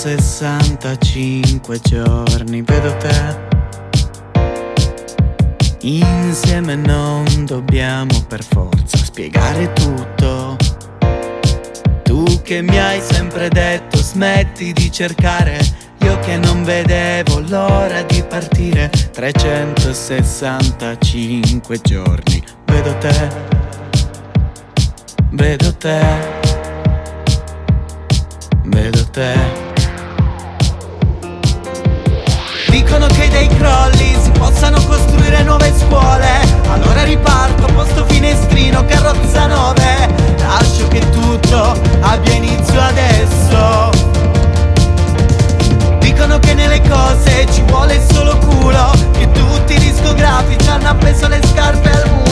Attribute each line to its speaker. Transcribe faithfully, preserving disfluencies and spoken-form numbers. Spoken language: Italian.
Speaker 1: trecentosessantacinque giorni vedo te. Insieme non dobbiamo per forza spiegare tutto. Tu che mi hai sempre detto smetti di cercare, io che non vedevo l'ora di partire. Trecentosessantacinque giorni vedo te, vedo te, vedo te. Dicono che dei crolli si possano costruire nuove scuole, allora riparo